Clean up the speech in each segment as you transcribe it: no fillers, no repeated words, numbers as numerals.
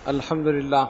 الحمدللہ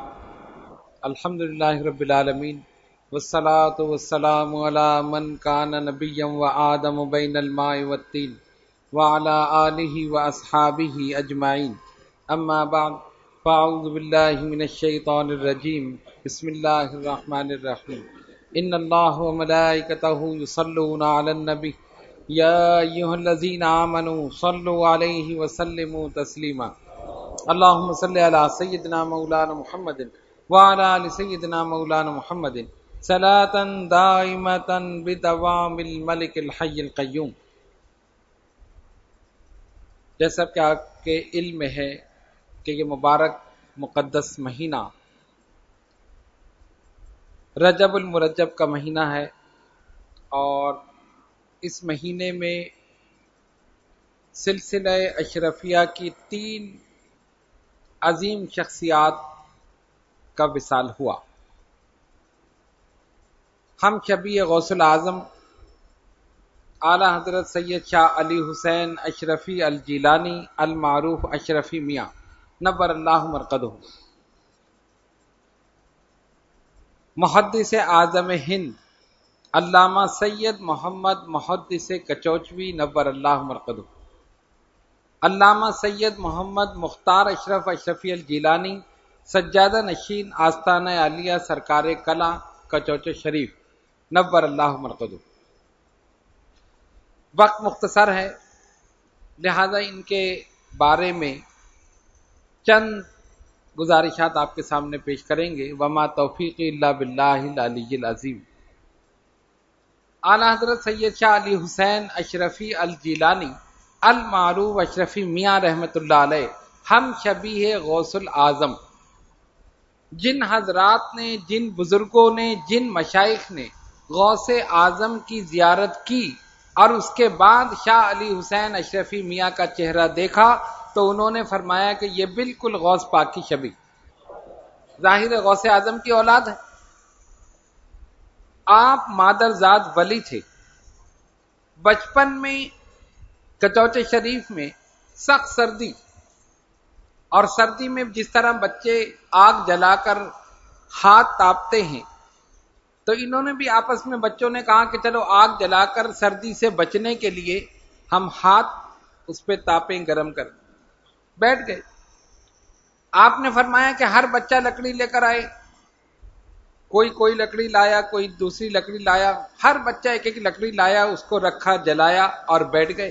رب العالمین والصلاة والسلام علی من کان نبیا وآدم بین الماء والطین وعلی آلہ واصحابہ اجمعین اما بعد فاعوذ باللہ من الشیطان الرجیم بسم اللہ الرحمن الرحیم ان اللہ وملائکتہ یصلون علی النبی یا ایھا الذین آمنوا صلوا علیہ وسلموا تسلیما اللهم صل على سيدنا مولانا محمد وعلى آل سيدنا مولانا محمد صلاة دائمة بدوام الملك الحي القيوم۔ جیسا کہ آپ کے علم میں ہے کہ یہ مبارک مقدس مہینہ رجب المرجب کا مہینہ ہے، اور اس مہینے میں سلسلہ اشرفیہ کی 3 عظیم شخصیات کا وصال ہوا۔ ہم شبیہ غوث العظم اعلیٰ حضرت سید شاہ علی حسین اشرفی الجیلانی المعروف اشرفی میاں نور اللہ مرقدہ، محدث اعظم ہند علامہ سید محمد محدث کچوچوی نور اللہ مرقدہ، علامہ سید محمد مختار اشرف اشرفی الجیلانی سجادہ نشین آستانہ عالیہ سرکار کلا کچوچ شریف نور اللہ مرقدہ۔ وقت مختصر ہے، لہذا ان کے بارے میں چند گزارشات آپ کے سامنے پیش کریں گے۔ وما توفیقی الا باللہ العلی العظیم۔ اعلیٰ حضرت سید شاہ علی حسین اشرفی الجیلانی المعروف اشرفی میاں رحمۃ اللہ علیہ ہم شبیہ غوث العظم، جن حضرات نے، جن بزرگوں نے، جن مشائخ نے غوث اعظم کی زیارت کی اور اس کے بعد شاہ علی حسین اشرفی میاں کا چہرہ دیکھا تو انہوں نے فرمایا کہ یہ بالکل غوث پاک کی شبیہ، ظاہر غوث اعظم کی اولاد ہے۔ آپ مادرزاد ولی تھے۔ بچپن میں کچوچ شریف میں سخت سردی، اور سردی میں جس طرح بچے آگ جلا کر ہاتھ تاپتے ہیں، تو انہوں نے بھی آپس میں بچوں نے کہا کہ چلو آگ جلا کر سردی سے بچنے کے لیے ہم ہاتھ اس پہ تاپیں، گرم کر بیٹھ گئے۔ آپ نے فرمایا کہ ہر بچہ لکڑی لے کر آئے، کوئی لکڑی لایا، کوئی دوسری لکڑی لایا، ہر بچہ ایک ایک لکڑی لایا، اس کو رکھا، جلایا اور بیٹھ گئے۔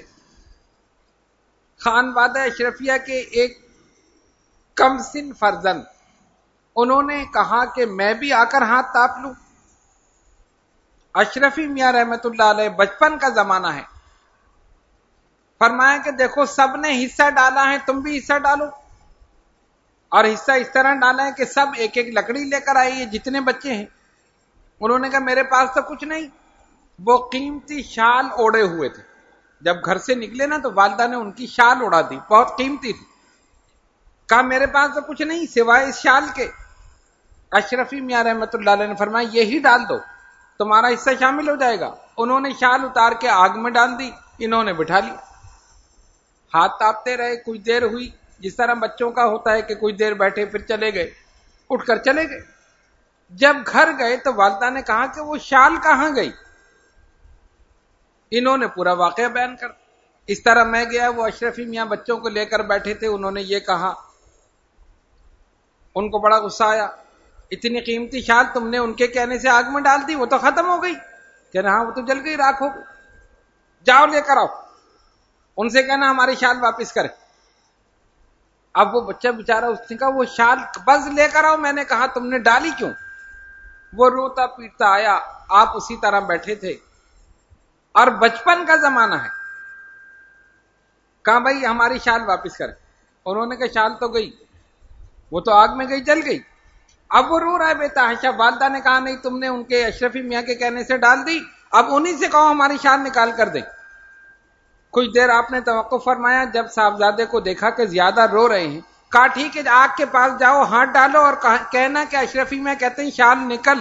خانوادہ اشرفیہ کے ایک کم سن فرزند انہوں نے کہا کہ میں بھی آ کر ہاتھ تاپ لوں۔ اشرفی میاں رحمت اللہ علیہ، بچپن کا زمانہ ہے، فرمایا کہ دیکھو سب نے حصہ ڈالا ہے، تم بھی حصہ ڈالو، اور حصہ اس طرح ڈالا ہے کہ سب ایک ایک لکڑی لے کر آئیے جتنے بچے ہیں۔ انہوں نے کہا میرے پاس تو کچھ نہیں۔ وہ قیمتی شال اوڑے ہوئے تھے، جب گھر سے نکلے نا تو والدہ نے ان کی شال اڑا دی، بہت قیمتی تھی۔ کہا میرے پاس تو کچھ نہیں سوائے اس شال کے۔ اشرفی میاں رحمت اللہ علیہ نے فرمایا یہی ڈال دو، تمہارا حصہ شامل ہو جائے گا۔ انہوں نے شال اتار کے آگ میں ڈال دی، انہوں نے بٹھا لی، ہاتھ تاپتے رہے۔ کچھ دیر ہوئی، جس طرح بچوں کا ہوتا ہے کہ کچھ دیر بیٹھے پھر چلے گئے، اٹھ کر چلے گئے۔ جب گھر گئے تو والدہ نے کہا کہ وہ شال کہاں گئی؟ انہوں نے پورا واقعہ بیان کر، اس طرح میں گیا، وہ اشرفی میاں بچوں کو لے کر بیٹھے تھے، انہوں نے یہ کہا۔ ان کو بڑا غصہ آیا، اتنی قیمتی شال تم نے ان کے کہنے سے آگ میں ڈال دی، وہ تو ختم ہو گئی۔ کہہ رہا وہ تو جل گئی، راکھ ہو گئی، جاؤ لے کر آؤ، ان سے کہنا ہماری شال واپس کرے۔ اب وہ بچہ بیچارہ، اس نے کہا وہ شال بس لے کر آؤ، میں نے کہا تم نے ڈالی کیوں؟ وہ روتا پیٹتا آیا، آپ اسی طرح بیٹھے تھے، اور بچپن کا زمانہ ہے۔ کہا بھائی ہماری شال واپس کرے۔ انہوں نے کہا شال تو گئی، وہ تو آگ میں گئی، جل گئی۔ اب وہ رو رہا ہے بے تحاشا۔ والدہ نے کہا نہیں تم نے ان کے اشرفی میاں کے کہنے سے ڈال دی، اب انہی سے کہو ہماری شال نکال کر دیں۔ کچھ دیر آپ نے توقف فرمایا، جب صاحبزادے کو دیکھا کہ زیادہ رو رہے ہیں، کہا ٹھیک ہے آگ کے پاس جاؤ، ہاتھ ڈالو اور کہنا کہ اشرفی میاں کہتے ہیں شال نکل،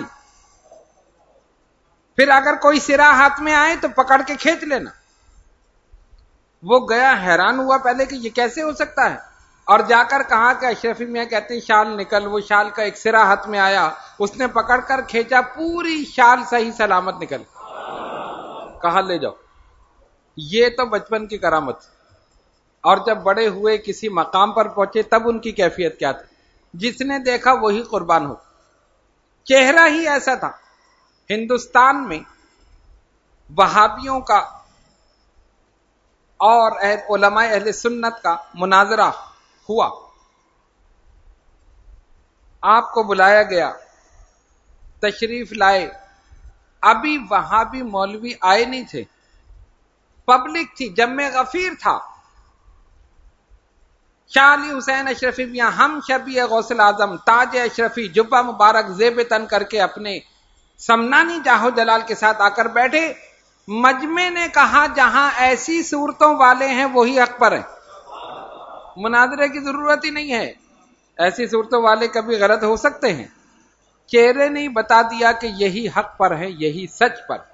پھر اگر کوئی سرا ہاتھ میں آئے تو پکڑ کے کھینچ لینا۔ وہ گیا، حیران ہوا پہلے کہ یہ کیسے ہو سکتا ہے۔ اور جا کر کہا کہ اشرفی میاں کہتے ہیں شال نکل. وہ شال کا ایک سرا ہاتھ میں آیا, اس نے پکڑ کر کھینچا, پوری شال صحیح سلامت نکل. کہا لے جاؤ. یہ تو بچپن کی کرامت. اور جب بڑے ہوئے کسی مقام پر پہنچے تب ان کی کیفیت کیا تھی؟ جس نے دیکھا وہی قربان ہو. چہرہ ہی ایسا تھا. ہندوستان میں وہابیوں کا اور علماء اہل سنت کا مناظرہ ہوا. آپ کو بلایا گیا, تشریف لائے. ابھی وہابی مولوی آئے نہیں تھے, پبلک تھی, جمع غفیر تھا. شاہ علی حسین اشرفی میاں ہم شبیہ غوث الاعظم تاج اشرفی جبہ مبارک زیب تن کر کے اپنے سمنانی جاہو جلال کے ساتھ آ کر بیٹھے. مجمع نے کہا جہاں ایسی صورتوں والے ہیں وہی حق پر ہیں, مناظرے کی ضرورت ہی نہیں ہے. ایسی صورتوں والے کبھی غلط ہو سکتے ہیں؟ چہرے نے بتا دیا کہ یہی حق پر ہے, یہی سچ پر.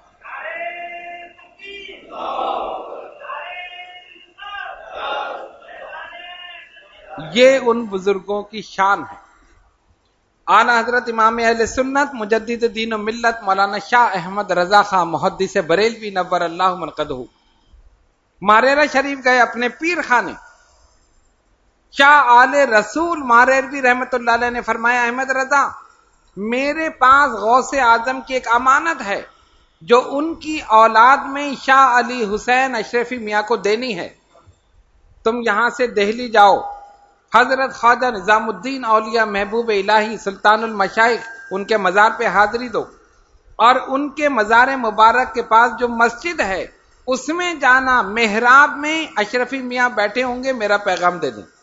یہ ان بزرگوں کی شان ہے. اعلیٰ حضرت امام اہل سنت مجدد دین و ملت مولانا شاہ احمد رضا خان محدث بریلوی نور اللہ مرقدہ ماریرہ شریف گئے اپنے پیر خانے. شاہ آل رسول ماریروی رحمت اللہ علیہ نے فرمایا احمد رضا میرے پاس غوث اعظم کی ایک امانت ہے جو ان کی اولاد میں شاہ علی حسین اشرفی میاں کو دینی ہے. تم یہاں سے دہلی جاؤ, حضرت خواجہ نظام الدین اولیاء محبوب الہی سلطان المشائخ ان کے مزار پہ حاضری دو, اور ان کے مزار مبارک کے پاس جو مسجد ہے اس میں جانا, محراب میں اشرفی میاں بیٹھے ہوں گے, میرا پیغام دے دیں.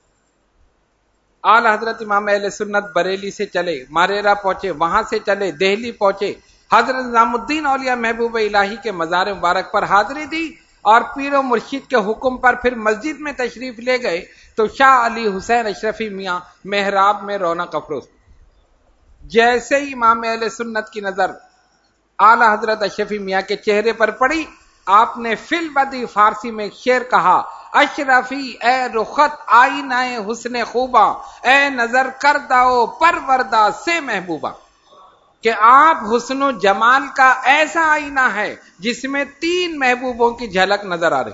آل حضرت امام اہل سنت بریلی سے چلے, ماریرہ پہنچے, وہاں سے چلے دہلی پہنچے, حضرت نظام الدین اولیاء محبوب الہی کے مزار مبارک پر حاضری دی, اور پیر و مرشد کے حکم پر پھر مسجد میں تشریف لے گئے تو شاہ علی حسین اشرفی میاں محراب میں رونق افروز. جیسے ہی امام اہل سنت کی نظر اعلی حضرت اشرفی میاں کے چہرے پر پڑی, آپ نے فی البدی فارسی میں ایک شعر کہا, اشرفی اے رخت آئینہ حسن خوباں, اے نظر کردہ و پروردہ سے محبوبہ. کہ آپ حسن و جمال کا ایسا آئینہ ہے جس میں 3 محبوبوں کی جھلک نظر آ رہی.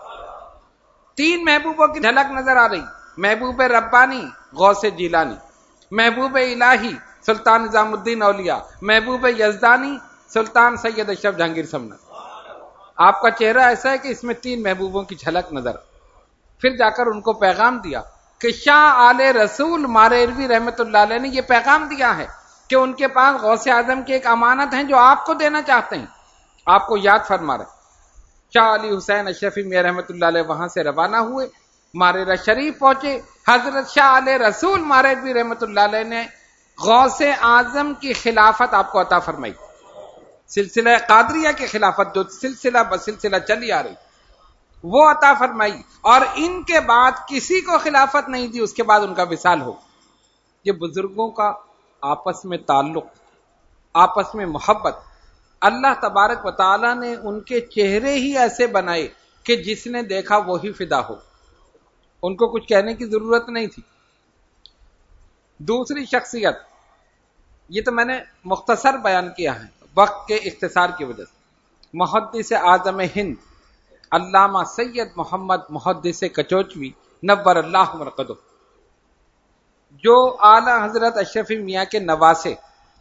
3 محبوبوں کی جھلک نظر آ رہی. محبوب ربانی غوث جیلانی, محبوب الہی سلطان نظام الدین اولیاء, محبوب یزدانی سلطان سید اشرف جہانگیر سمنت. آپ کا چہرہ ایسا ہے کہ اس میں 3 محبوبوں کی جھلک نظر. پھر جا کر ان کو پیغام دیا کہ شاہ آل رسول ماریروی رحمت اللہ علیہ نے یہ پیغام دیا ہے کہ ان کے پاس غوث اعظم کی ایک امانت ہے جو آپ کو دینا چاہتے ہیں, آپ کو یاد فرما رہے. شاہ علی حسین اشرفی میاں رحمت اللہ علیہ وہاں سے روانہ ہوئے, ماریرہ شریف پہنچے. حضرت شاہ علیہ رسول ماریروی رحمت اللہ علیہ نے غوث اعظم کی خلافت آپ کو عطا فرمائی. سلسلہ قادریہ کی خلافت جو سلسلہ بسلسلہ چلی آ رہی وہ عطا فرمائی, اور ان کے بعد کسی کو خلافت نہیں دی. اس کے بعد ان کا وصال ہو. یہ بزرگوں کا آپس میں تعلق, آپس میں محبت, اللہ تبارک و تعالی نے ان کے چہرے ہی ایسے بنائے کہ جس نے دیکھا وہی فدا ہو. ان کو کچھ کہنے کی ضرورت نہیں تھی. دوسری شخصیت, یہ تو میں نے مختصر بیان کیا ہے وقت کے اختصار کی وجہ سے, محدث اعظم ہند علامہ سید محمد محدث کچوچوی نور اللہ مرقدہ, جو اعلی حضرت اشرفی میاں کے نواسے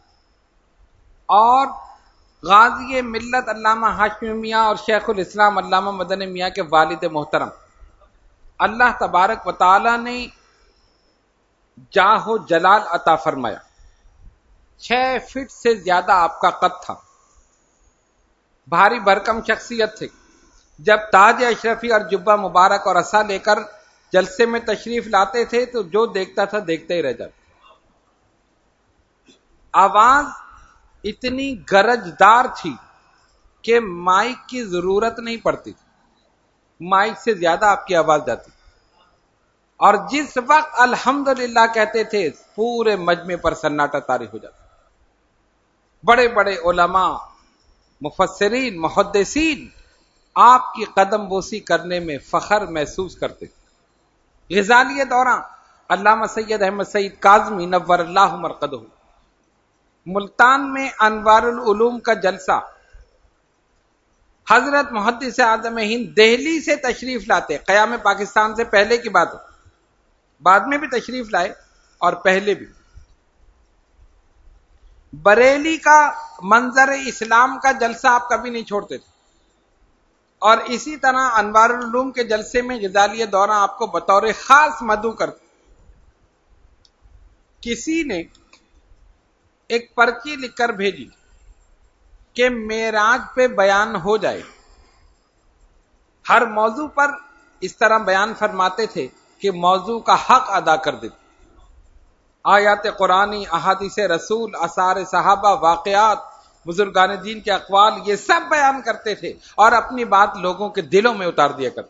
اور غازی ملت علامہ ہاشمی میاں اور شیخ الاسلام علامہ مدنی میاں کے والد محترم, اللہ تبارک و تعالی نے جاہ و جلال عطا فرمایا. 6 فٹ سے زیادہ آپ کا قد تھا, بھاری بھرکم شخصیت تھی. جب تاج اشرفی اور جبہ مبارک اور عصا لے کر جلسے میں تشریف لاتے تھے تو جو دیکھتا تھا دیکھتے ہی رہ جاتا. آواز اتنی گرجدار تھی کہ مائک کی ضرورت نہیں پڑتی تھی, مائک سے زیادہ آپ کی آواز جاتی. اور جس وقت الحمدللہ کہتے تھے پورے مجمع پر سناٹا طاری ہو جاتا. بڑے بڑے علماء, مفسرین, محدثین آپ کی قدم بوسی کرنے میں فخر محسوس کرتے. غزالی دوران علامہ سید احمد سعید کاظمی نور اللہ مرقدہ، ملتان میں انوار العلوم کا جلسہ، حضرت محدث اعظم ہند دہلی سے تشریف لاتے، قیام پاکستان سے پہلے کی بات ہے، بعد میں بھی تشریف لائے اور پہلے بھی، بریلی کا منظر اسلام کا جلسہ آپ کبھی نہیں چھوڑتے تھے، اور اسی طرح انوار العلوم کے جلسے میں غزالی دوران آپ کو بطور خاص مدعو کرتے۔ کسی نے ایک پرچی لکھ کر بھیجی کہ معراج پہ بیان ہو جائے، ہر موضوع پر اس طرح بیان فرماتے تھے کہ موضوع کا حق ادا کر دیتے، آیات قرآنی، احادیث رسول، آثار صحابہ، واقعات، بزرگان دین کے اقوال، یہ سب بیان کرتے تھے اور اپنی بات لوگوں کے دلوں میں اتار دیا کرتے۔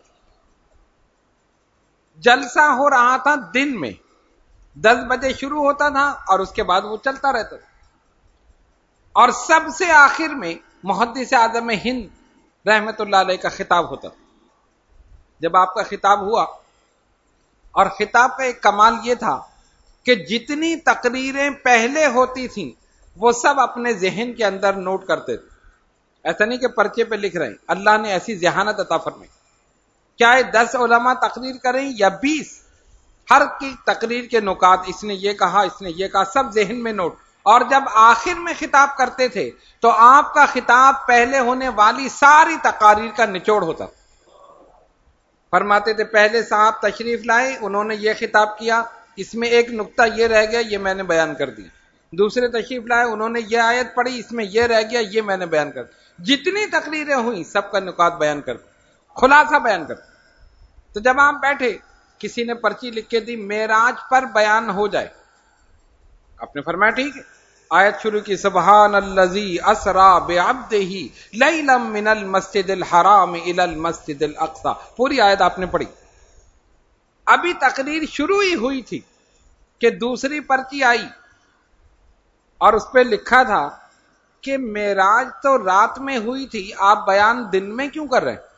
جلسہ ہو رہا تھا دن میں، 10 بجے شروع ہوتا تھا اور اس کے بعد وہ چلتا رہتا تھا، اور سب سے آخر میں محدث اعظم ہند رحمت اللہ علیہ کا خطاب ہوتا تھا۔ جب آپ کا خطاب ہوا، اور خطاب کا ایک کمال یہ تھا کہ جتنی تقریریں پہلے ہوتی تھیں وہ سب اپنے ذہن کے اندر نوٹ کرتے تھے، ایسا نہیں کہ پرچے پہ لکھ رہے ہیں، اللہ نے ایسی ذہانت عطا فرمائی، چاہے 10 علماء تقریر کریں یا 20، ہر کی تقریر کے نکات، اس نے یہ کہا، اس نے یہ کہا، سب ذہن میں نوٹ، اور جب آخر میں خطاب کرتے تھے تو آپ کا خطاب پہلے ہونے والی ساری تقاریر کا نچوڑ ہوتا، فرماتے تھے پہلے صاحب تشریف لائے، انہوں نے یہ خطاب کیا، اس میں ایک نقطہ یہ رہ گیا، یہ میں نے بیان کر دیا، دوسرے تشریف لائے، انہوں نے یہ آیت پڑھی، اس میں یہ رہ گیا، یہ میں نے بیان کر دیا، جتنی تقریریں ہوئیں سب کا نکات بیان کر دیا، خلاصہ بیان کر دیا۔ تو جب آپ بیٹھے، کسی نے پرچی لکھ کے دی معراج پر بیان ہو جائے، آپ نے فرمایا ٹھیک ہے، آیت شروع کی، سبحان الذی اسرا بعبدہ لیلا من المسجد الحرام الی المسجد الاقصی، پوری آیت آپ نے پڑھی۔ ابھی تقریر شروع ہی ہوئی تھی کہ دوسری پرچی آئی اور اس پہ لکھا تھا کہ معراج تو رات میں ہوئی تھی، آپ بیان دن میں کیوں کر رہے ہیں؟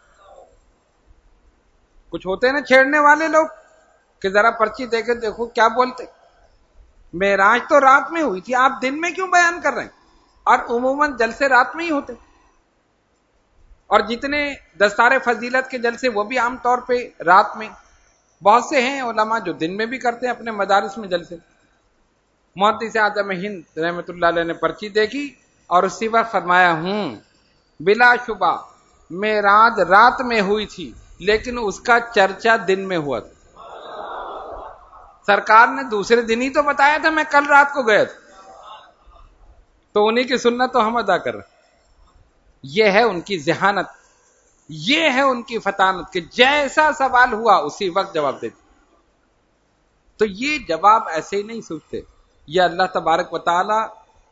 کچھ ہوتے ہیں نا چھیڑنے والے لوگ کہ ذرا پرچی دیکھے، دیکھو کیا بولتے، معراج تو رات میں ہوئی تھی، آپ دن میں کیوں بیان کر رہے ہیں؟ اور عموماً جلسے رات میں ہی ہوتے، اور جتنے دستار فضیلت کے جلسے وہ بھی عام طور پہ رات میں، بہت سے ہیں علماء جو دن میں بھی کرتے ہیں اپنے مدارس میں جلسے۔ محدث اعظم ہند رحمت اللہ علیہ نے پرچی دیکھی اور اسی وقت فرمایا، بلا شبہ معراج رات میں ہوئی تھی لیکن اس کا چرچا دن میں ہوا تھا، سرکار نے دوسرے دن ہی تو بتایا تھا میں کل رات کو گیا تھا، تو انہی کی سنت تو ہم ادا کر رہے ہیں۔ یہ ہے ان کی ذہانت، یہ ہے ان کی فطانت کہ جیسا سوال ہوا اسی وقت جواب دیتے۔ تو یہ جواب ایسے ہی نہیں سوچتے، یہ اللہ تبارک و تعالی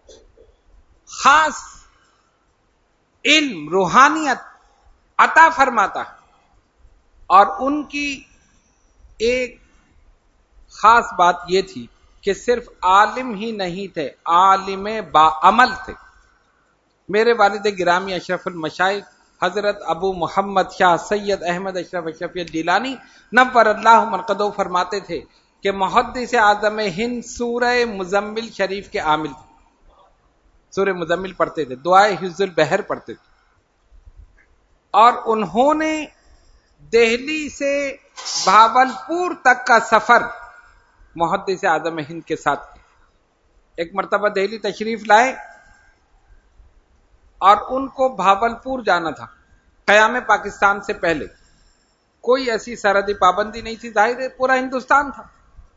خاص علم، روحانیت عطا فرماتا ہے، اور ان کی ایک خاص بات یہ تھی کہ صرف عالم ہی نہیں تھے، عالم باعمل تھے۔ میرے والد گرامی اشرف المشائخ حضرت ابو محمد شاہ سید احمد اشرف اشرفی الجیلانی نور اللہ مرقدہ فرماتے تھے کہ محدث اعظم ہند سورہ مزمل شریف کے عامل تھے، سورہ مزمل پڑھتے تھے، دعائے حفظ البحر پڑھتے تھے، اور انہوں نے دہلی سے بھاولپور تک کا سفر محدث اعظم ہند کے ساتھ کیا۔ ایک مرتبہ دہلی تشریف لائے اور ان کو بھاولپور جانا تھا، قیام پاکستان سے پہلے کوئی ایسی سرحدی پابندی نہیں تھی، ظاہر ہے پورا ہندوستان تھا۔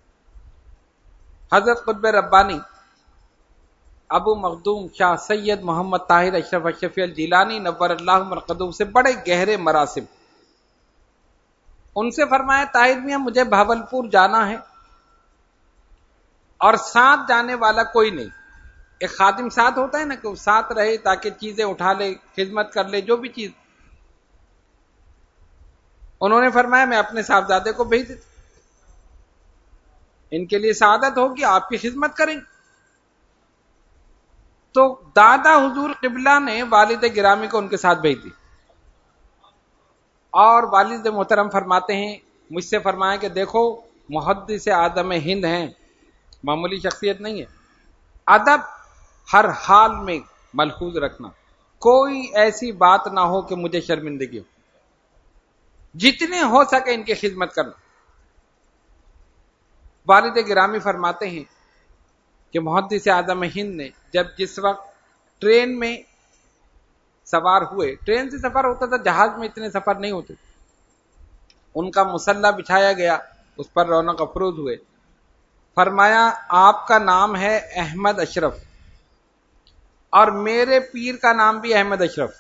حضرت قطب ربانی ابو مخدوم شاہ سید محمد طاہر اشرف اشرفی الجیلانی نور اللہ مرقدہ سے بڑے گہرے مراسم، ان سے فرمایا طاہر میاں مجھے بھاولپور جانا ہے اور ساتھ جانے والا کوئی نہیں، ایک خادم ساتھ ہوتا ہے نا کہ وہ ساتھ رہے تاکہ چیزیں اٹھا لے، خدمت کر لے، جو بھی چیز۔ انہوں نے فرمایا میں اپنے صاحبزادے کو بھیج دیتا، ان کے لیے سعادت ہوگی، آپ کی خدمت کریں۔ تو دادا حضور قبلہ نے والد گرامی کو ان کے ساتھ بھیج دی، اور والد محترم فرماتے ہیں مجھ سے فرمایا کہ دیکھو محدث اعظم ہند ہیں، معمولی شخصیت نہیں ہے، ادب ہر حال میں ملحوظ رکھنا، کوئی ایسی بات نہ ہو کہ مجھے شرمندگی ہو، جتنے ہو سکے ان کی خدمت کرنا۔ والد گرامی فرماتے ہیں کہ محدث اعظم ہند نے جس وقت ٹرین میں سوار ہوئے، ٹرین سے سفر ہوتا تھا، جہاز میں اتنے سفر نہیں ہوتے، ان کا مسلح بچھایا گیا، اس پر رونق افروز ہوئے، فرمایا آپ کا نام ہے احمد اشرف اور میرے پیر کا نام بھی احمد اشرف۔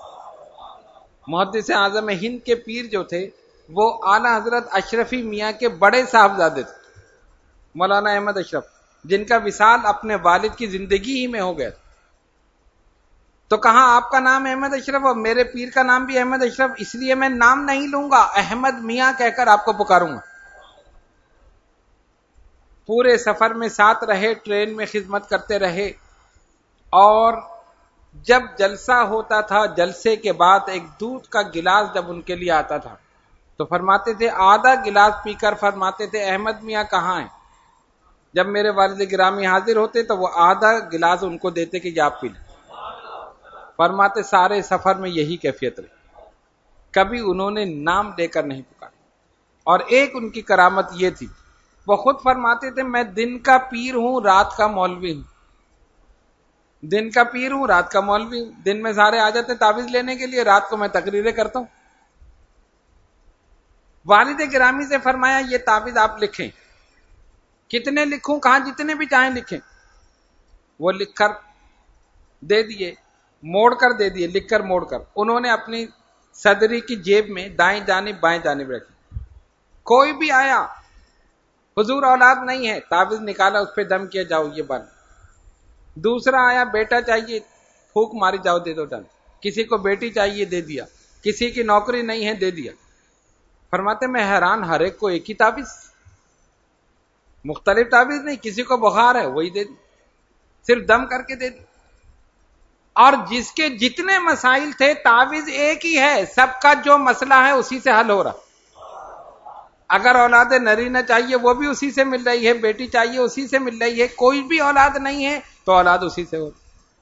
محدث اعظم ہند کے پیر جو تھے وہ اعلی حضرت اشرفی میاں کے بڑے صاحبزادے تھے، مولانا احمد اشرف، جن کا وصال اپنے والد کی زندگی ہی میں ہو گیا۔ تو کہا آپ کا نام احمد اشرف اور میرے پیر کا نام بھی احمد اشرف، اس لیے میں نام نہیں لوں گا، احمد میاں کہہ کر آپ کو پکاروں گا۔ پورے سفر میں ساتھ رہے، ٹرین میں خدمت کرتے رہے، اور جب جلسہ ہوتا تھا، جلسے کے بعد ایک دودھ کا گلاس جب ان کے لیے آتا تھا تو فرماتے تھے آدھا گلاس پی کر فرماتے تھے احمد میاں کہاں ہیں؟ جب میرے والد گرامی حاضر ہوتے تو وہ آدھا گلاس ان کو دیتے کہ یہ آپ پی لیں۔ فرماتے سارے سفر میں یہی کیفیت رہی، کبھی انہوں نے نام لے کر نہیں پکارا۔ اور ایک ان کی کرامت یہ تھی، وہ خود فرماتے تھے میں دن کا پیر ہوں، رات کا مولوی ہوں، دن کا پیر ہوں، رات کا مولوی ہوں، دن میں سارے آ جاتے تعویذ لینے کے لیے، رات کو میں تقریریں کرتا ہوں۔ والد گرامی سے فرمایا یہ تعویذ آپ لکھیں، کتنے لکھوں؟ کہاں جتنے بھی چاہیں لکھیں۔ وہ لکھ کر دے دیے، موڑ کر دے دیے، لکھ کر موڑ کر انہوں نے اپنی صدری کی جیب میں دائیں جانب بائیں جانب رکھی۔ کوئی بھی آیا حضور اولاد نہیں ہے، تعویذ نکالا، اس پہ دم کیا، جاؤ یہ بند۔ دوسرا آیا بیٹا چاہیے، پھونک ماری، جاؤ دے دو ڈن۔ کسی کو بیٹی چاہیے، دے دیا۔ کسی کی نوکری نہیں ہے، دے دیا۔ فرماتے میں حیران، ہر ایک کو ایک ہی تعویذ، مختلف تعویذ نہیں، کسی کو بخار ہے وہی دے دی، صرف دم کر کے دے دی۔ اور جس کے جتنے مسائل تھے تعویذ ایک ہی ہے، سب کا جو مسئلہ ہے اسی سے حل ہو رہا۔ اگر اولاد نری نہ چاہیے وہ بھی اسی سے مل رہی ہے، بیٹی چاہیے اسی سے مل رہی ہے، کوئی بھی اولاد نہیں ہے تو اولاد اسی سے ہو،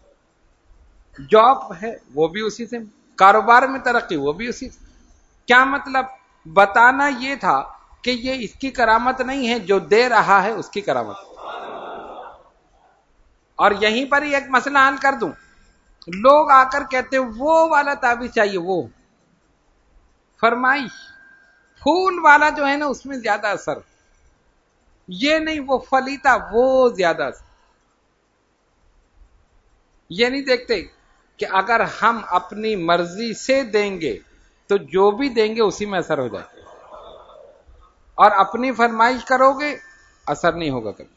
جاب ہے وہ بھی اسی سے، کاروبار میں ترقی وہ بھی اسی سے۔ کیا مطلب؟ بتانا یہ تھا کہ یہ اس کی کرامت نہیں ہے، جو دے رہا ہے اس کی کرامت۔ اور یہیں پر ہی ایک مسئلہ حل کر دوں، لوگ آ کر کہتے وہ والا تعویذ چاہیے، وہ فرمائش پھول والا جو ہے نا اس میں زیادہ اثر، یہ نہیں وہ فلیتا وہ زیادہ اثر۔ یہ نہیں دیکھتے کہ اگر ہم اپنی مرضی سے دیں گے تو جو بھی دیں گے اسی میں اثر ہو جائے، اور اپنی فرمائش کرو گے اثر نہیں ہوگا کبھی۔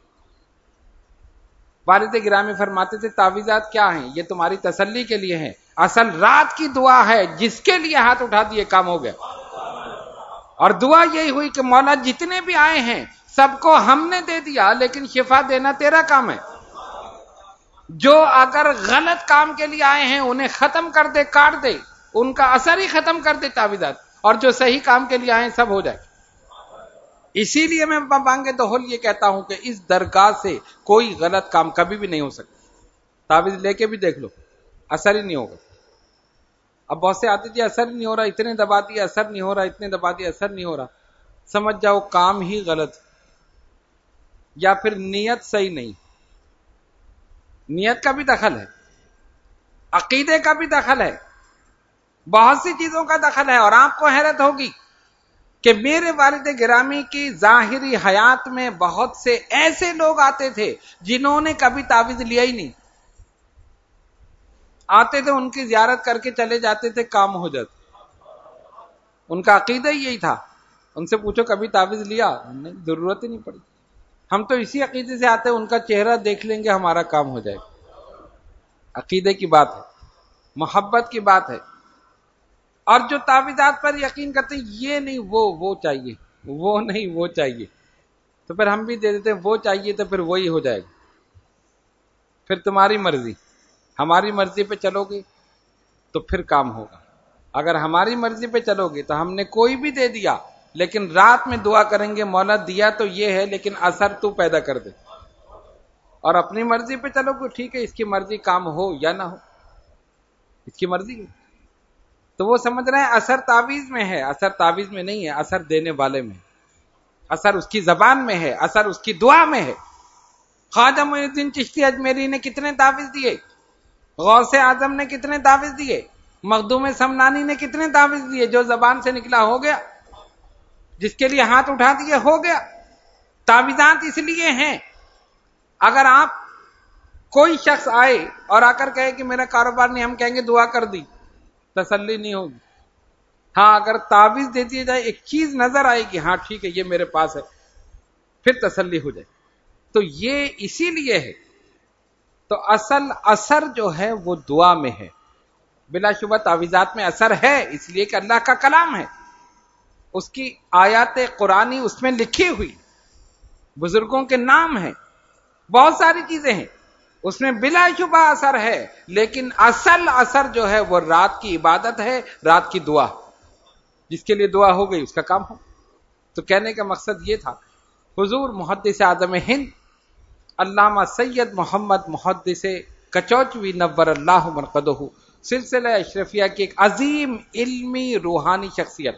والد گرامی فرماتے تھے تعویذات کیا ہیں؟ یہ تمہاری تسلی کے لیے ہیں، اصل رات کی دعا ہے، جس کے لیے ہاتھ اٹھا دیے کام ہو گیا۔ اور دعا یہی ہوئی کہ مولا جتنے بھی آئے ہیں سب کو ہم نے دے دیا، لیکن شفا دینا تیرا کام ہے، جو اگر غلط کام کے لیے آئے ہیں انہیں ختم کر دے، کاٹ دے، ان کا اثر ہی ختم کر دے تعویذات، اور جو صحیح کام کے لیے آئے ہیں سب ہو جائے۔ اسی لیے میں بانگے دہل یہ کہتا ہوں کہ اس درگاہ سے کوئی غلط کام کبھی بھی نہیں ہو سکتا۔ تعویذ لے کے بھی دیکھ لو، اثر ہی نہیں ہوگا۔ اب بہت سے آتے جی اثر نہیں ہو رہا، اتنے دبا دیا اثر نہیں ہو رہا، اتنے دبا دیا اثر نہیں ہو رہا، سمجھ جاؤ کام ہی غلط، یا پھر نیت صحیح نہیں۔ نیت کا بھی دخل ہے، عقیدے کا بھی دخل ہے، بہت سی چیزوں کا دخل ہے۔ اور آپ کو حیرت ہوگی کہ میرے والد گرامی کی ظاہری حیات میں بہت سے ایسے لوگ آتے تھے جنہوں نے کبھی تعویذ لیا ہی نہیں، آتے تھے ان کی زیارت کر کے چلے جاتے تھے، کام ہو جاتا۔ ان کا عقیدہ ہی یہی تھا۔ ان سے پوچھو کبھی تعویذ لیا؟ نہیں، ضرورت ہی نہیں پڑی، ہم تو اسی عقیدے سے آتے ہیں، ان کا چہرہ دیکھ لیں گے ہمارا کام ہو جائے گا۔ عقیدے کی بات ہے، محبت کی بات ہے۔ اور جو تعویذات پر یقین کرتے ہیں یہ نہیں وہ چاہیے، وہ نہیں وہ چاہیے، تو پھر ہم بھی دے دیتے ہیں وہ چاہیے، تو پھر وہی ہو جائے گا۔ پھر تمہاری مرضی، ہماری مرضی پہ چلو گے تو پھر کام ہوگا۔ اگر ہماری مرضی پہ چلو گے تو ہم نے کوئی بھی دے دیا لیکن رات میں دعا کریں گے مولا دیا تو یہ ہے لیکن اثر تو پیدا کر دے، اور اپنی مرضی پہ چلو کہ ٹھیک ہے اس کی مرضی کام ہو یا نہ ہو، اس کی مرضی ہے، تو وہ سمجھ رہے ہیں اثر تعویذ میں ہے، اثر تعویذ میں نہیں ہے، اثر دینے والے میں، اثر اس کی زبان میں ہے، اثر اس کی دعا میں ہے۔ خواجہ معین الدین چشتی اجمیری نے کتنے تعویذ دیے، غوث اعظم نے کتنے تعویذ دیے، مخدوم سمنانی نے کتنے تعویذ دیے، جو زبان سے نکلا ہو گیا، جس کے لیے ہاتھ اٹھا دیے ہو گیا۔ تعویذات اس لیے ہیں، اگر آپ کوئی شخص آئے اور آ کر کہے کہ میرا کاروبار نہیں، ہم کہیں گے دعا کر دی، تسلی نہیں ہوگی۔ ہاں اگر تعویذ دے دی جائے، ایک چیز نظر آئے گی ہاں ٹھیک ہے یہ میرے پاس ہے، پھر تسلی ہو جائے، تو یہ اسی لیے ہے۔ تو اصل اثر جو ہے وہ دعا میں ہے، بلا شبہ تعویذات میں اثر ہے، اس لیے کہ اللہ کا کلام ہے، اس کی آیات قرآنی اس میں لکھی ہوئی، بزرگوں کے نام ہیں، بہت ساری چیزیں ہیں، اس میں بلا شبہ اثر ہے، لیکن اصل اثر جو ہے وہ رات کی عبادت ہے، رات کی دعا، جس کے لیے دعا ہو گئی اس کا کام ہو۔ تو کہنے کا مقصد یہ تھا، حضور محدث اعظم ہند علامہ سید محمد محدث کچوچوی نور اللہ مرقدہ سلسلہ اشرفیہ کی ایک عظیم علمی روحانی شخصیت،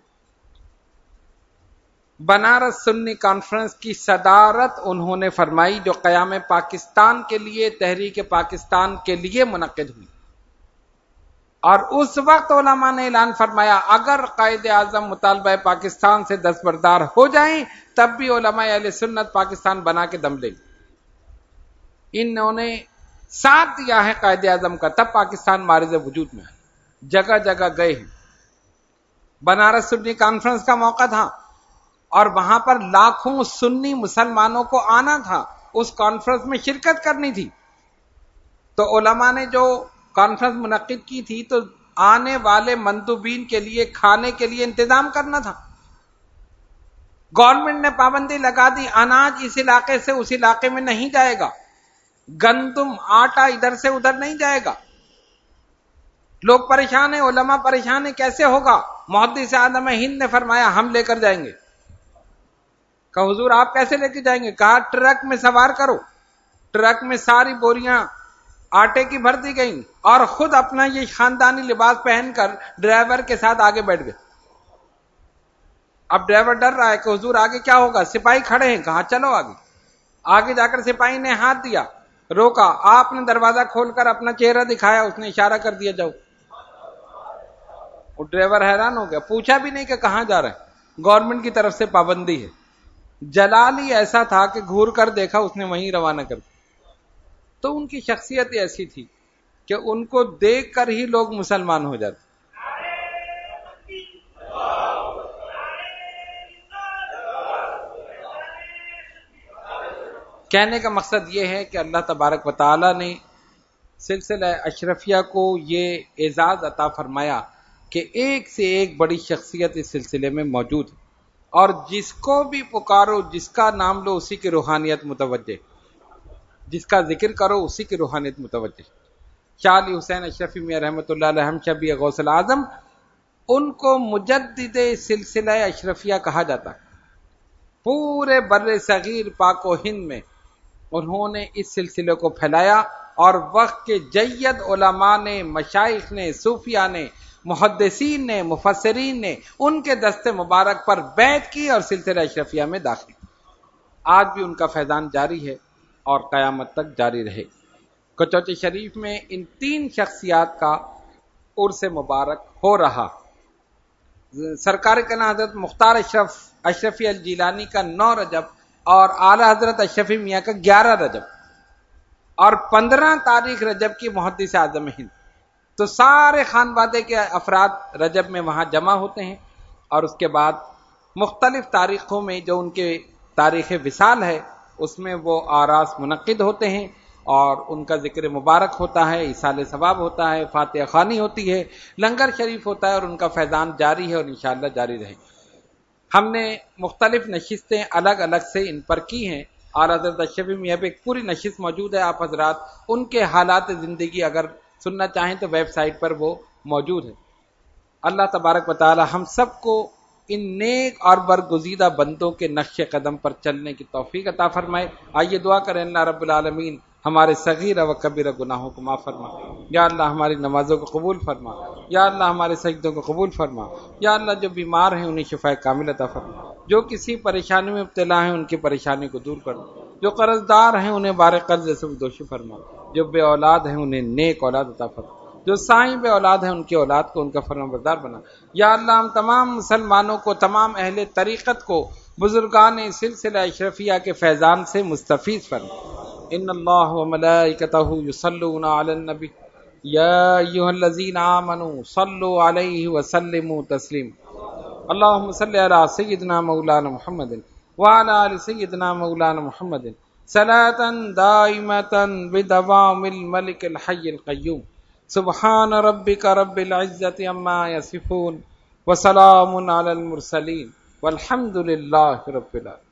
بنارس سنی کانفرنس کی صدارت انہوں نے فرمائی، جو قیام پاکستان کے لیے، تحریک پاکستان کے لیے منعقد ہوئی، اور اس وقت علماء نے اعلان فرمایا اگر قائد اعظم مطالبہ پاکستان سے دستبردار ہو جائیں تب بھی علماء اہل سنت پاکستان بنا کے دم لیں گے۔ انہوں نے ساتھ دیا ہے قائد اعظم کا، تب پاکستان معرض وجود میں ہے، جگہ جگہ گئے ہیں۔ بنارس سنی کانفرنس کا موقع تھا اور وہاں پر لاکھوں سنی مسلمانوں کو آنا تھا، اس کانفرنس میں شرکت کرنی تھی، تو علماء نے جو کانفرنس منعقد کی تھی تو آنے والے مندوبین کے لیے کھانے کے لیے انتظام کرنا تھا۔ گورنمنٹ نے پابندی لگا دی، اناج اس علاقے سے اس علاقے میں نہیں جائے گا، گندم آٹا ادھر سے ادھر نہیں جائے گا۔ لوگ پریشان ہیں، علماء پریشان ہیں، کیسے ہوگا؟ محدث اعظم ہند نے فرمایا ہم لے کر جائیں گے۔ کہا حضور آپ کیسے لے کے جائیں گے؟ کہا ٹرک میں سوار کرو، ٹرک میں ساری بوریاں آٹے کی بھر دی گئیں، اور خود اپنا یہ خاندانی لباس پہن کر ڈرائیور کے ساتھ آگے بیٹھ گئے۔ اب ڈرائیور ڈر رہا ہے کہ حضور آگے کیا ہوگا، سپاہی کھڑے ہیں، کہا چلو آگے۔ آگے جا کر سپاہی نے ہاتھ دیا، روکا، آپ نے دروازہ کھول کر اپنا چہرہ دکھایا، اس نے اشارہ کر دیا جاؤ۔ وہ ڈرائیور حیران ہو گیا، پوچھا بھی نہیں کہ کہاں جا رہے ہیں، گورنمنٹ کی طرف سے پابندی ہے۔ جلال ہی ایسا تھا کہ گھور کر دیکھا، اس نے وہیں روانہ کر دیا۔ تو ان کی شخصیت ایسی تھی کہ ان کو دیکھ کر ہی لوگ مسلمان ہو جاتے۔ کہنے کا مقصد یہ ہے کہ اللہ تبارک و تعالی نے سلسلہ اشرفیہ کو یہ اعزاز عطا فرمایا کہ ایک سے ایک بڑی شخصیت اس سلسلے میں موجود ہے، اور جس کو بھی پکارو، جس کا نام لو، اسی کی روحانیت متوجہ، جس کا ذکر کرو اسی کی روحانیت متوجہ۔ شاہ علی حسین اشرفی میاں رحمۃ اللہ علیہ ہم شبیہ غوث الاعظم، ان کو مجدد سلسلہ اشرفیہ کہا جاتا ہے۔ پورے بر صغیر پاک و ہند میں انہوں نے اس سلسلے کو پھیلایا، اور وقت کے جید علماء نے، مشائخ نے، صوفیاء نے، محدثین نے، مفسرین نے ان کے دست مبارک پر بیعت کی اور سلسلہ اشرفیہ میں داخل۔ آج بھی ان کا فیضان جاری ہے اور قیامت تک جاری رہے۔ کچوچی شریف میں ان تین شخصیات کا عرس مبارک ہو رہا۔ سرکار کے نا حضرت مختار اشرفی الجیلانی کا 9 رجب اور اعلی حضرت اشرفی میاں کا 11 رجب اور 15 تاریخ رجب کی محدث اعظم ہند، تو سارے خانوادے کے افراد رجب میں وہاں جمع ہوتے ہیں، اور اس کے بعد مختلف تاریخوں میں جو ان کے تاریخ وصال ہے اس میں وہ آراس منعقد ہوتے ہیں، اور ان کا ذکر مبارک ہوتا ہے، ایصال ثواب ہوتا ہے، فاتحہ خوانی ہوتی ہے، لنگر شریف ہوتا ہے، اور ان کا فیضان جاری ہے اور انشاءاللہ جاری رہے۔ ہم نے مختلف نشستیں الگ الگ سے ان پر کی ہیں، اور حضرت اشرفی میاں پہ ایک پوری نشست موجود ہے، آپ حضرات ان کے حالات زندگی اگر سننا چاہیں تو ویب سائٹ پر وہ موجود ہے۔ اللہ تبارک و تعالی ہم سب کو ان نیک اور برگزیدہ بندوں کے نقش قدم پر چلنے کی توفیق عطا فرمائے۔ آئیے دعا کریں اللہ رب العالمین ہمارے صغیرہ و کبیرہ گناہوں کو معاف فرما، یا اللہ ہماری نمازوں کو قبول فرما، یا اللہ ہمارے سجدوں کو قبول فرما، یا اللہ جو بیمار ہیں انہیں شفاء کامل عطا فرما، جو کسی پریشانی میں مبتلا ہیں ان کی پریشانی کو دور کر، جو قرض دار ہیں انہیں بار قرض سے دوشی فرما، جو بے اولاد ہیں انہیں نیک اولاد عطا فرما، جو سائیں بے اولاد ہیں ان کی اولاد کو ان کا فرمانبردار بنا۔ یا اللہ ہم تمام مسلمانوں کو، تمام اہل طریقت کو بزرگان سلسلہ اشرفیہ کے فیضان سے مستفیض فرما۔ ان اللہ وملائکتہ یصلون علی النبی یا ایھا الذین آمنوا صلوا علیہ وسلموا تسلیما۔ اللہم صل علی سیدنا مولانا محمد وعلی آل سیدنا مولانا محمد صلاۃ دائمۃ بدوام الملک الحی القیوم۔ سبحان ربک رب العزۃ عما یصفون وسلام علی المرسلین والحمد للہ رب العالمین۔